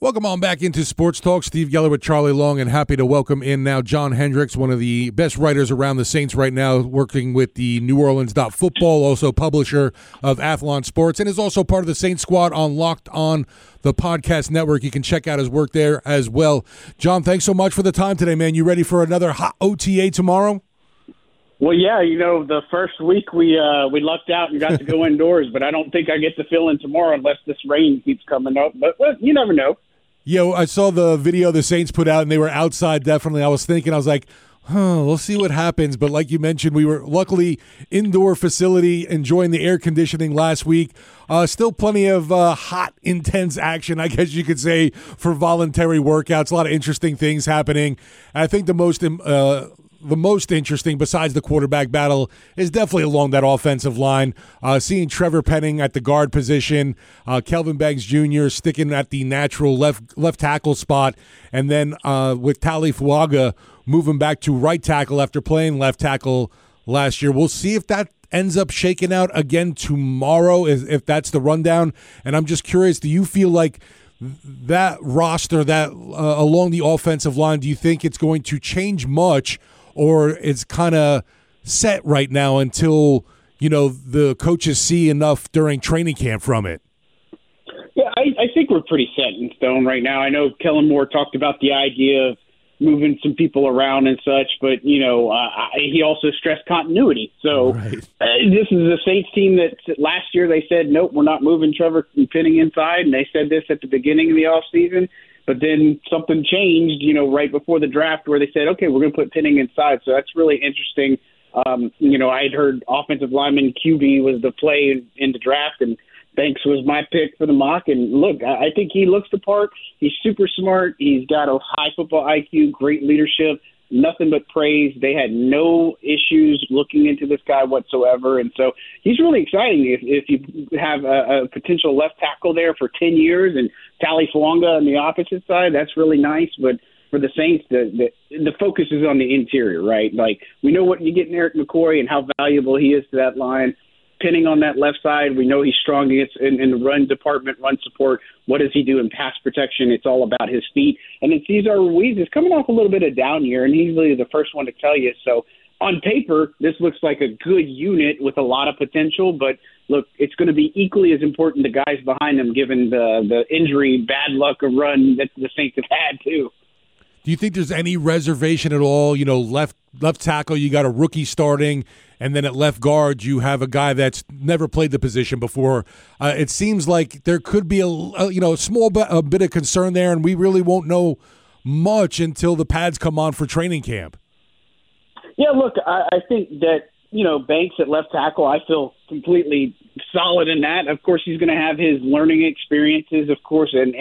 Welcome on back into Sports Talk. Steve Geller with Charlie Long, and happy to welcome in now John Hendricks, one of the best writers around the Saints right now, working with the New Orleans Football, also publisher of Athlon Sports, and is also part of the Saints squad on Locked On, the podcast network. You can check out his work there as well. John, thanks so much for the time today, man. You ready for another hot OTA tomorrow? Well, yeah, the first week we lucked out and got to go indoors, but I don't think I get the feeling tomorrow unless this rain keeps coming up. But well, you never know. Yeah, I saw the video the Saints put out, and they were outside, definitely. I was like, we'll see what happens. But like you mentioned, we were luckily indoor facility, enjoying the air conditioning last week. Still plenty of hot, intense action, I guess you could say, for voluntary workouts. A lot of interesting things happening. I think the most interesting, besides the quarterback battle, is definitely along that offensive line. Seeing Trevor Penning at the guard position, Kelvin Banks Jr. sticking at the natural left tackle spot, and then with Tali Fuaga moving back to right tackle after playing left tackle last year. We'll see if that ends up shaking out again tomorrow, if that's the rundown. And I'm just curious, do you feel like that roster, that along the offensive line, do you think it's going to change much, or it's kind of set right now until, the coaches see enough during training camp from it? Yeah, I think we're pretty set in stone right now. I know Kellen Moore talked about the idea of moving some people around and such, but, he also stressed continuity. So right. This is a Saints team that last year they said, nope, we're not moving Trevor Penning inside, and they said this at the beginning of the offseason. But then something changed, right before the draft, where they said, okay, we're going to put Penning inside. So that's really interesting. I had heard offensive lineman QB was the play in the draft, and Banks was my pick for the mock. And look, I think he looks the part. He's super smart. He's got a high football IQ, great leadership, nothing but praise. They had no issues looking into this guy whatsoever. And so he's really exciting. If you have a potential left tackle there for 10 years and Tali Fuaga on the opposite side, that's really nice. But for the Saints, the focus is on the interior, right? Like, we know what you get in Eric McCoy and how valuable he is to that line. Penning on that left side, we know he's strong in the run department, run support. What does he do in pass protection? It's all about his feet. And then Cesar Ruiz is coming off a little bit of down year, and he's really the first one to tell you. So on paper, this looks like a good unit with a lot of potential, but look, it's going to be equally as important the guys behind them, given the injury, bad luck, or run that the Saints have had too. Do you think there's any reservation at all? Left tackle, you got a rookie starting, and then at left guard, you have a guy that's never played the position before. It seems like there could be a small bit of concern there, and we really won't know much until the pads come on for training camp. Yeah, look, I think that, Banks at left tackle, I feel completely solid in that. Of course, he's going to have his learning experiences, of course, and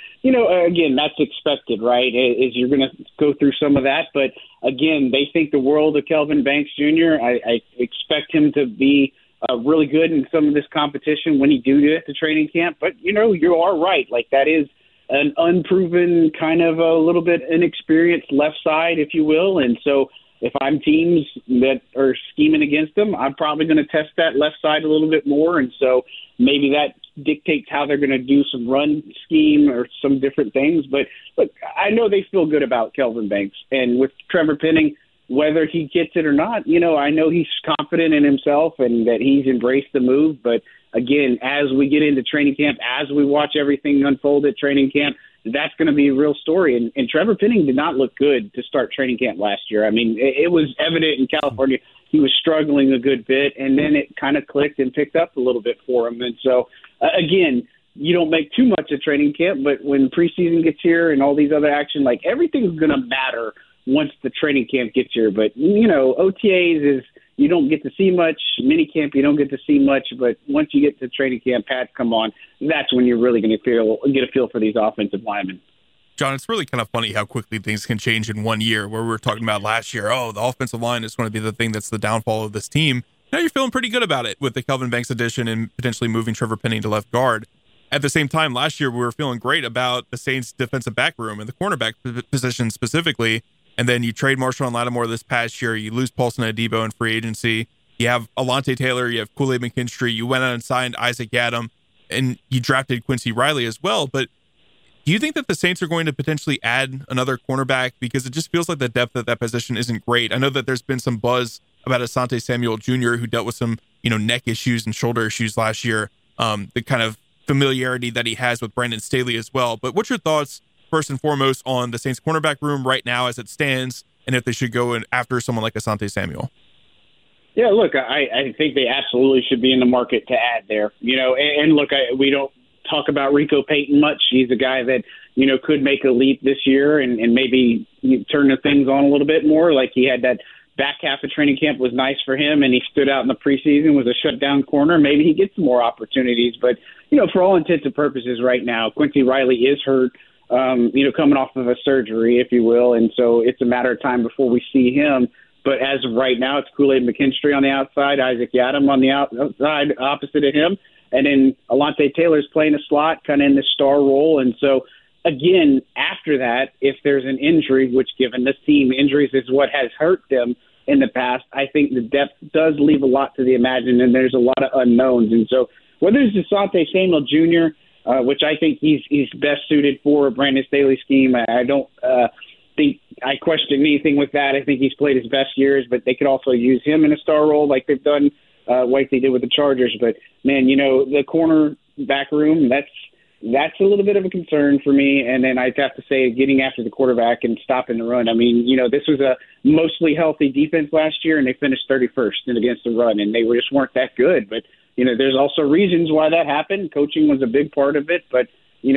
again, that's expected, right, is you're going to go through some of that. But, again, they think the world of Kelvin Banks Jr. I expect him to be really good in some of this competition when he do get to training camp. But, you are right. Like, that is an unproven, kind of a little bit inexperienced left side, if you will. And so if I'm teams that are scheming against them, I'm probably going to test that left side a little bit more. And so maybe that dictates how they're going to do some run scheme or some different things. But look, I know they feel good about Kelvin Banks. And with Trevor Penning, whether he gets it or not, I know he's confident in himself and that he's embraced the move. But again, as we get into training camp, as we watch everything unfold at training camp, that's going to be a real story. And Trevor Penning did not look good to start training camp last year. I mean, it was evident in California he was struggling a good bit, and then it kind of clicked and picked up a little bit for him. And so, again, you don't make too much of training camp, but when preseason gets here and all these other action, like, everything's going to matter once the training camp gets here. But, OTAs is you don't get to see much. Mini camp, you don't get to see much. But once you get to training camp, pads come on, that's when you're really going to get a feel for these offensive linemen. John, it's really kind of funny how quickly things can change in 1 year, where we were talking about last year, the offensive line is going to be the thing that's the downfall of this team. Now you're feeling pretty good about it with the Kelvin Banks addition and potentially moving Trevor Penning to left guard. At the same time, last year we were feeling great about the Saints' defensive back room and the cornerback position specifically. And then you trade Marshawn Lattimore this past year. You lose Paulson Adebo in free agency. You have Alontae Taylor. You have Kool-Aid McKinstry. You went out and signed Isaac Yiadom, and you drafted Quincy Riley as well. But Do you think that the Saints are going to potentially add another cornerback? Because it just feels like the depth at that position isn't great. I know that there's been some buzz about Asante Samuel Jr., who dealt with some, neck issues and shoulder issues last year. The kind of familiarity that he has with Brandon Staley as well. But what's your thoughts, first and foremost, on the Saints cornerback room right now as it stands, and if they should go in after someone like Asante Samuel? Yeah, look, I think they absolutely should be in the market to add there. And look, we don't talk about Rico Payton much. He's a guy that, could make a leap this year and maybe turn the things on a little bit more. Like he had that back half of training camp was nice for him, and he stood out in the preseason, was a shutdown corner. Maybe he gets some more opportunities. But, for all intents and purposes right now, Quincy Riley is hurt, coming off of a surgery, if you will. And so it's a matter of time before we see him. But as of right now, it's Kool-Aid McKinstry on the outside, Isaac Yiadom on the outside opposite of him. And then Alontae Taylor's playing a slot, kind of in this star role. And so, again, after that, if there's an injury, which given this team, injuries is what has hurt them in the past, I think the depth does leave a lot to the imagination, and there's a lot of unknowns. And so whether it's Asante Samuel Jr., which I think he's best suited for a Brandon Staley scheme, I don't think I question anything with that. I think he's played his best years, but they could also use him in a star role like they've done, like they did with the Chargers. But, man, the cornerback room, that's a little bit of a concern for me. And then I'd have to say getting after the quarterback and stopping the run. I mean, this was a mostly healthy defense last year, and they finished 31st against the run, and they just weren't that good. But, there's also reasons why that happened. Coaching was a big part of it, but,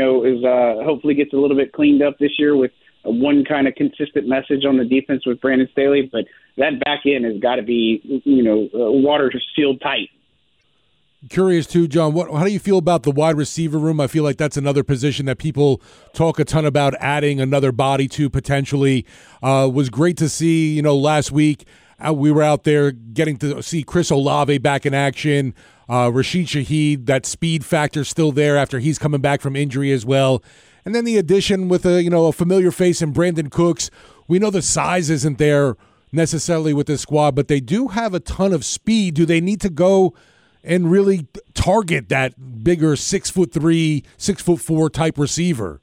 hopefully gets a little bit cleaned up this year with one kind of consistent message on the defense with Brandon Staley. But that back end has got to be, water sealed tight. Curious too, John, how do you feel about the wide receiver room? I feel like that's another position that people talk a ton about adding another body to potentially. Was great to see, last week we were out there getting to see Chris Olave back in action. Rashid Shaheed, that speed factor still there after he's coming back from injury as well. And then the addition with a familiar face in Brandon Cooks. We know the size isn't there necessarily with this squad, but they do have a ton of speed. Do they need to go and really target that bigger 6'3", 6'4" type receiver?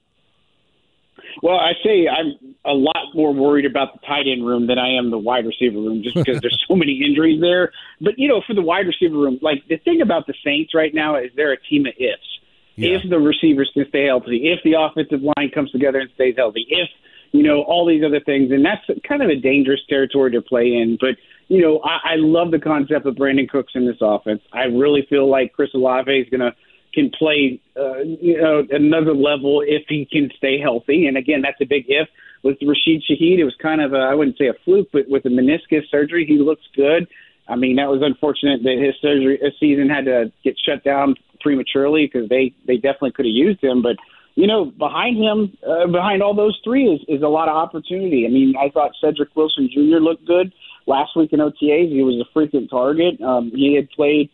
Well, I say I'm a lot more worried about the tight end room than I am the wide receiver room, just because there's so many injuries there. But, for the wide receiver room, like the thing about the Saints right now is they're a team of ifs. Yeah. If the receivers can stay healthy, if the offensive line comes together and stays healthy, if, all these other things. And that's kind of a dangerous territory to play in. But, I love the concept of Brandon Cooks in this offense. I really feel like Chris Olave can play, another level if he can stay healthy. And again, that's a big if. With Rashid Shaheed, it was kind of I wouldn't say a fluke, but with the meniscus surgery, he looks good. I mean, that was unfortunate that his season had to get shut down prematurely because they definitely could have used him. But, behind him, behind all those three is a lot of opportunity. I mean, I thought Cedric Wilson Jr. looked good last week in OTAs. He was a frequent target. He had played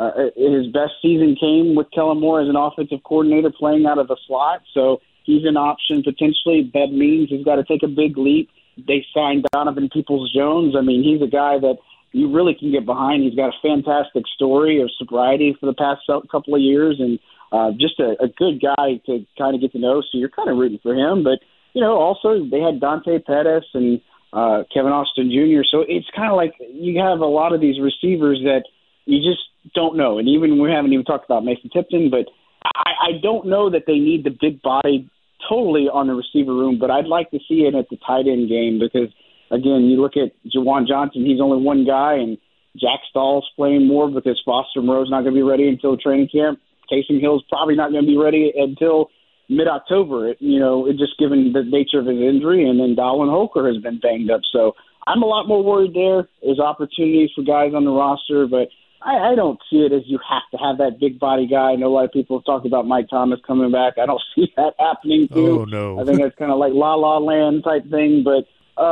his best season came with Kellen Moore as an offensive coordinator playing out of the slot. So he's an option potentially. That means he's got to take a big leap. They signed Donovan Peoples-Jones. I mean, he's a guy that you really can get behind. He's got a fantastic story of sobriety for the past couple of years, and just a good guy to kind of get to know. So you're kind of rooting for him. But, also they had Dante Pettis and Kevin Austin Jr. So it's kind of like you have a lot of these receivers that you just don't know. And even we haven't even talked about Mason Tipton, but I don't know that they need the big body totally on the receiver room, but I'd like to see it at the tight end game because, again, you look at Jawan Johnson, he's only one guy, and Jack Stahl's playing more because Foster Moreau's not going to be ready until training camp. Taysom Hill's probably not going to be ready until mid-October, it just given the nature of his injury, and then Darwin Holker has been banged up. So I'm a lot more worried there. There's opportunities for guys on the roster, but I don't see it as you have to have that big body guy. I know a lot of people have talked about Mike Thomas coming back. I don't see that happening too. Oh, no. I think that's kind of like la land type thing. But,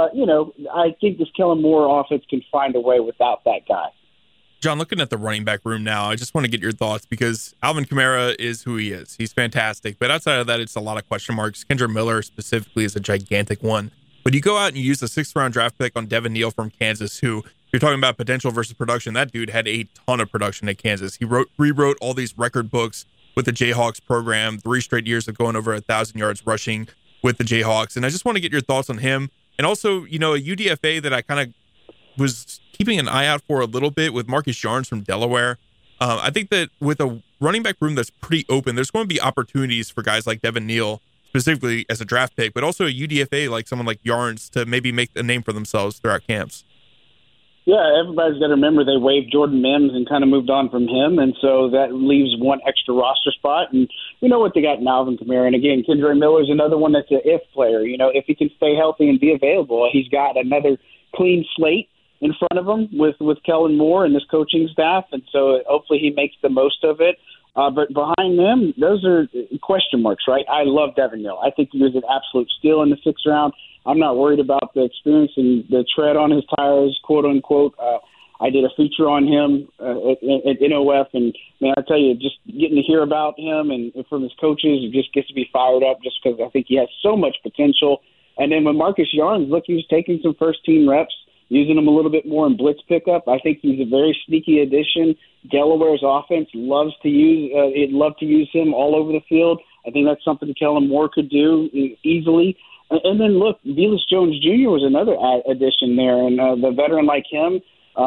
I think this Kellen Moore offense can find a way without that guy. John, looking at the running back room now, I just want to get your thoughts because Alvin Kamara is who he is. He's fantastic. But outside of that, it's a lot of question marks. Kendra Miller specifically is a gigantic one. But you go out and you use a 6th-round draft pick on Devin Neal from Kansas, who you're talking about potential versus production. That dude had a ton of production at Kansas. He rewrote all these record books with the Jayhawks program, 3 straight years of going over 1,000 yards rushing with the Jayhawks. And I just want to get your thoughts on him. And also, a UDFA that I kind of was keeping an eye out for a little bit with Marcus Yarns from Delaware. I think that with a running back room that's pretty open, there's going to be opportunities for guys like Devin Neal, specifically as a draft pick, but also a UDFA like someone like Yarns to maybe make a name for themselves throughout camps. Yeah, everybody's got to remember they waived Jordan Mims and kind of moved on from him, and so that leaves one extra roster spot. And you know what they got in Alvin Kamara. And again, Kendre Miller's another one that's an if player. If he can stay healthy and be available, he's got another clean slate in front of him with Kellen Moore and this coaching staff, and so hopefully he makes the most of it. But behind them, those are question marks, right? I love Devin Neal. I think he was an absolute steal in the 6th round. I'm not worried about the experience and the tread on his tires, quote unquote. I did a feature on him at NOF, and man, I tell you, just getting to hear about him and from his coaches, it just gets to be fired up just because I think he has so much potential. And then with Marcus Yarns, look, he was taking some first-team reps, using him a little bit more in blitz pickup. I think he's a very sneaky addition. Delaware's offense loves to use him all over the field. I think that's something Kellen Moore could do easily. And then, look, Velus Jones Jr. was another addition there, and the veteran like him,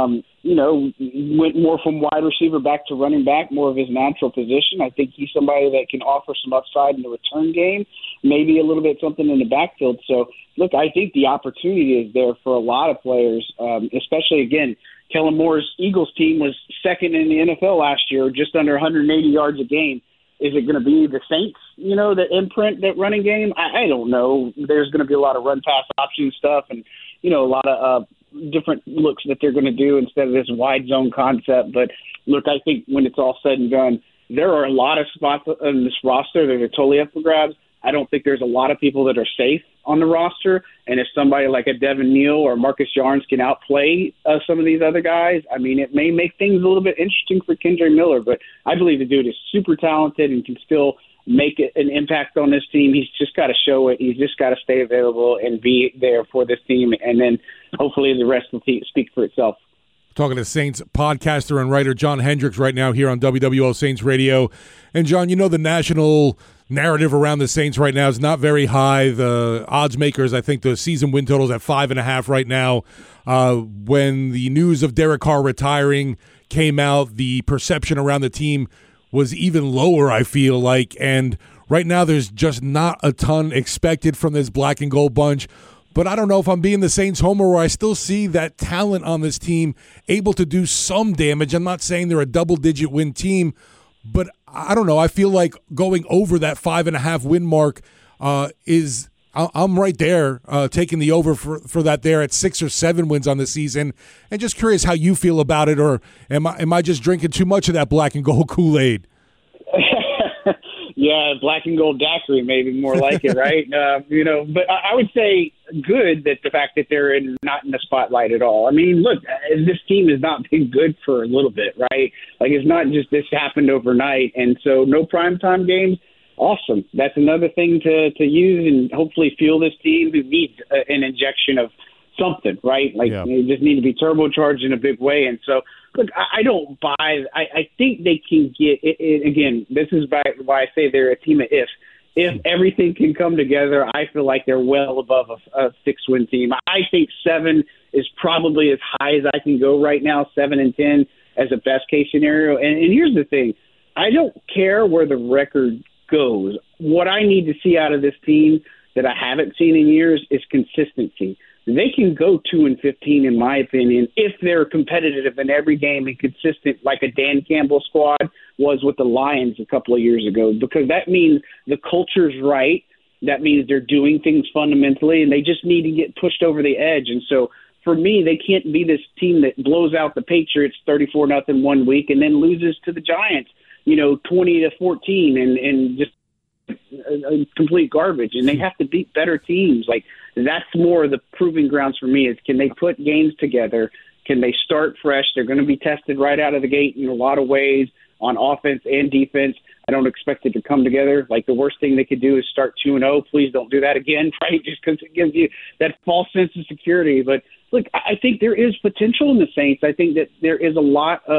went more from wide receiver back to running back, more of his natural position. I think he's somebody that can offer some upside in the return game, maybe a little bit something in the backfield. So, look, I think the opportunity is there for a lot of players, especially, again, Kellen Moore's Eagles team was second in the NFL last year, just under 180 yards a game. Is it going to be the Saints, that imprint that running game? I don't know. There's going to be a lot of run-pass option stuff and, a lot of different looks that they're going to do instead of this wide zone concept. But, look, I think when it's all said and done, there are a lot of spots on this roster that are totally up for grabs. I don't think there's a lot of people that are safe on the roster. And if somebody like a Devin Neal or Marcus Yarns can outplay some of these other guys, I mean, it may make things a little bit interesting for Kendre Miller. But I believe the dude is super talented and can still make an impact on this team. He's just got to show it. He's just got to stay available and be there for this team. And then hopefully the rest will speak for itself. Talking to Saints podcaster and writer John Hendricks right now here on WWL Saints Radio. And, John, the national narrative around the Saints right now is not very high. The odds makers, I think the season win total is at 5.5 right now. When the news of Derek Carr retiring came out, the perception around the team was even lower, I feel like. And right now there's just not a ton expected from this black and gold bunch. But I don't know if I'm being the Saints homer where I still see that talent on this team able to do some damage. I'm not saying they're a double-digit win team, but I don't know. I feel like going over that 5.5 win mark I'm right there taking the over for that there at 6 or 7 wins on the season. And just curious how you feel about it, or am I just drinking too much of that black and gold Kool-Aid? Yeah, black and gold daiquiri, maybe more like it, right? But I would say good that the fact that they're not in the spotlight at all. I mean, look, this team has not been good for a little bit, right? Like, it's not just this happened overnight, and so no primetime games. Awesome. That's another thing to use and hopefully fuel this team who needs an injection of something, right? Like, They just need to be turbocharged in a big way. And so, look, I don't buy. I think they can get it. Again, this is why I say they're a team of ifs. If everything can come together, I feel like they're well above a 6-win team. I think 7 is probably as high as I can go right now, 7 and 10 as a best case scenario. And here's the thing. I don't care where the record goes. What I need to see out of this team that I haven't seen in years is consistency. They can go 2-15, in my opinion, if they're competitive in every game and consistent, like a Dan Campbell squad was with the Lions a couple of years ago, because that means the culture's right. That means they're doing things fundamentally, and they just need to get pushed over the edge. And so, for me, they can't be this team that blows out the Patriots 34-0 one week and then loses to the Giants 20-14 and just complete garbage. And they have to beat better teams. Like, that's more the proving grounds for me is, can they put games together? Can they start fresh? They're going to be tested right out of the gate in a lot of ways on offense and defense. I don't expect it to come together. Like, the worst thing they could do is start 2-0. Please don't do that again, right? Just because it gives you that false sense of security. But look, I think there is potential in the Saints. I think that there is a lot of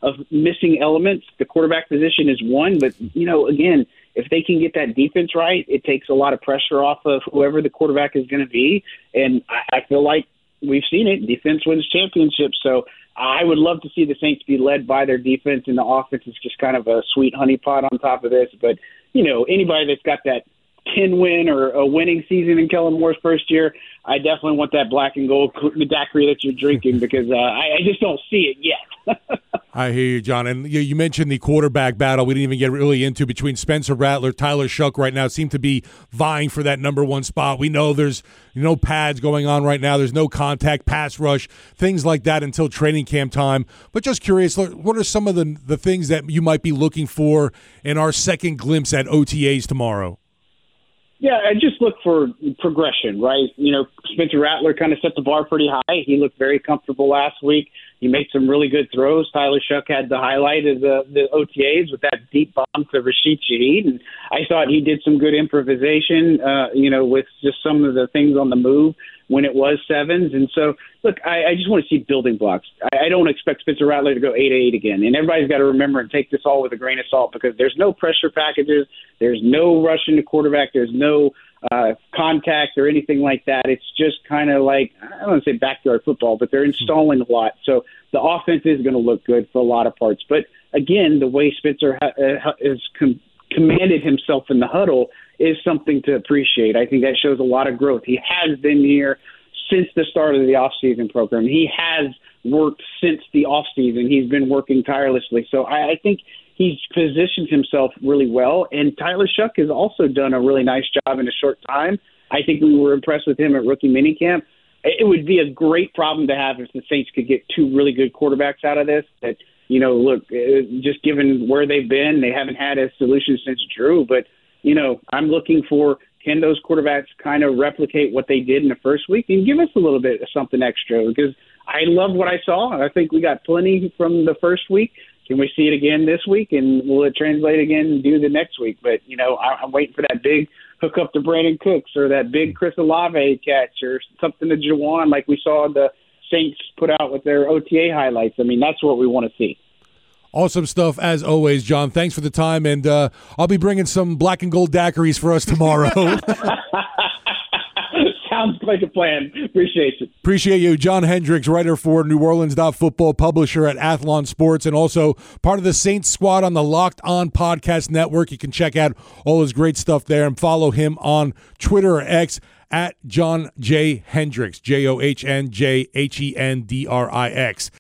of missing elements. The quarterback position is one, but, again, if they can get that defense right, it takes a lot of pressure off of whoever the quarterback is going to be. And I feel like we've seen it. Defense wins championships. So I would love to see the Saints be led by their defense, and the offense is just kind of a sweet honeypot on top of this. But, anybody that's got that 10-win or a winning season in Kellen Moore's first year, I definitely want that black and gold daiquiri that you're drinking because I just don't see it yet. I hear you, John. And you mentioned the quarterback battle we didn't even get really into between Spencer Rattler, Tyler Shough right now seem to be vying for that number one spot. We know there's no pads going on right now. There's no contact, pass rush, things like that until training camp time. But just curious, what are some of the things that you might be looking for in our second glimpse at OTAs tomorrow? Yeah, I just look for progression, right? Spencer Rattler kind of set the bar pretty high. He looked very comfortable last week. He made some really good throws. Tyler Shough had the highlight of the OTAs with that deep bomb to Rashid Shaheed. And I thought he did some good improvisation, with just some of the things on the move when it was sevens. And so, look, I just want to see building blocks. I don't expect Spencer Rattler to go 8-8 again. And everybody's got to remember and take this all with a grain of salt because there's no pressure packages. There's no rushing the quarterback. There's no contact or anything like that. It's just kind of like, I don't want to say backyard football, but they're installing a lot. So the offense is going to look good for a lot of parts. But again, the way Spencer has commanded himself in the huddle is something to appreciate. I think that shows a lot of growth. He has been here since the start of the offseason program. He has worked since the offseason. He's been working tirelessly. So I think he's positioned himself really well. And Tyler Shough has also done a really nice job in a short time. I think we were impressed with him at rookie minicamp. It would be a great problem to have if the Saints could get two really good quarterbacks out of this. That, just given where they've been, they haven't had a solution since Drew. But, I'm looking for, can those quarterbacks kind of replicate what they did in the first week and give us a little bit of something extra? Because I love what I saw. I think we got plenty from the first week. Can we see it again this week, and will it translate again and do the next week? But, I'm waiting for that big hook up to Brandon Cooks or that big Chris Olave catch or something to Juwan like we saw the Saints put out with their OTA highlights. I mean, that's what we want to see. Awesome stuff, as always, John. Thanks for the time, and I'll be bringing some black and gold daiquiris for us tomorrow. Sounds like a plan. Appreciate it. Appreciate you. John Hendricks, writer for New Orleans.football, publisher at Athlon Sports, and also part of the Saints squad on the Locked On Podcast Network. You can check out all his great stuff there and follow him on Twitter or X at John J. Hendricks, JohnJhendrix.